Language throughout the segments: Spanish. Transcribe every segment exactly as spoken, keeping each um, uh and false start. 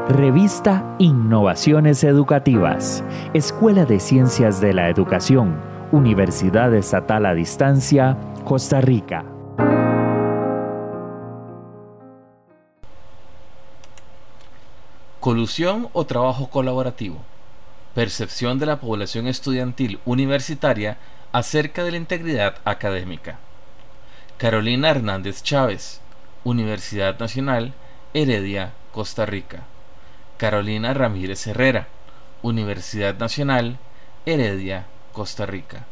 Revista Innovaciones Educativas, Escuela de Ciencias de la Educación, Universidad Estatal a Distancia, Costa Rica. Colusión o trabajo colaborativo. Percepción de la población estudiantil universitaria acerca de la integridad académica. Carolina Hernández Chávez, Universidad Nacional, Heredia, Costa Rica. Carolina Ramírez Herrera, Universidad Nacional, Heredia, Costa Rica.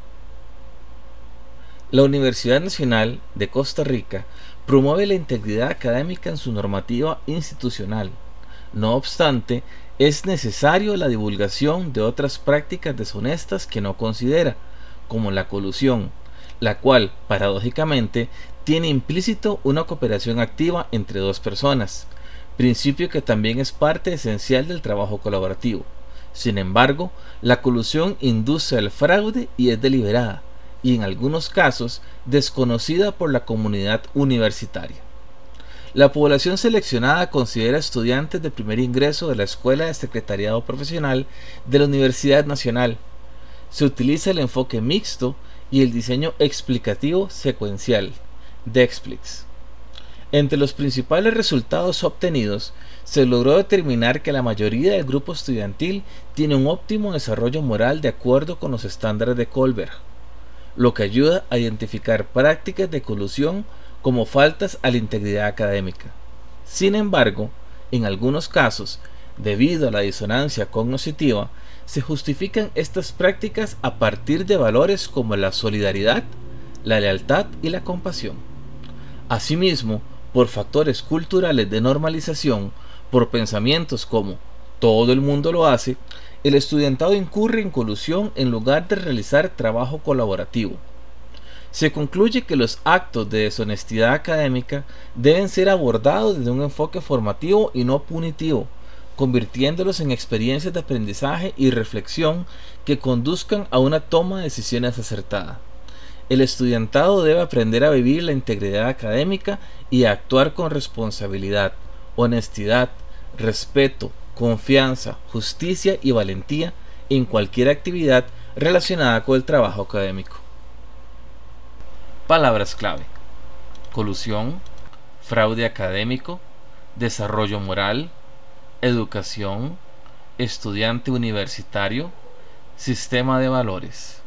La Universidad Nacional de Costa Rica promueve la integridad académica en su normativa institucional. No obstante, es necesario la divulgación de otras prácticas deshonestas que no considera, como la colusión, la cual, paradójicamente, tiene implícito una cooperación activa entre dos personas, principio que también es parte esencial del trabajo colaborativo. Sin embargo, la colusión induce al fraude y es deliberada, y en algunos casos desconocida por la comunidad universitaria. La población seleccionada considera estudiantes de primer ingreso de la Escuela de Secretariado Profesional de la Universidad Nacional. Se utiliza el enfoque mixto y el diseño explicativo secuencial, DEXPLIX. Entre los principales resultados obtenidos, se logró determinar que la mayoría del grupo estudiantil tiene un óptimo desarrollo moral de acuerdo con los estándares de Kohlberg, lo que ayuda a identificar prácticas de colusión como faltas a la integridad académica. Sin embargo, en algunos casos, debido a la disonancia cognitiva, se justifican estas prácticas a partir de valores como la solidaridad, la lealtad y la compasión. Asimismo, por factores culturales de normalización, por pensamientos como todo el mundo lo hace, el estudiantado incurre en colusión en lugar de realizar trabajo colaborativo. Se concluye que los actos de deshonestidad académica deben ser abordados desde un enfoque formativo y no punitivo, convirtiéndolos en experiencias de aprendizaje y reflexión que conduzcan a una toma de decisiones acertada. El estudiantado debe aprender a vivir la integridad académica y a actuar con responsabilidad, honestidad, respeto, confianza, justicia y valentía en cualquier actividad relacionada con el trabajo académico. Palabras clave: colusión, fraude académico, desarrollo moral, educación, estudiante universitario, sistema de valores.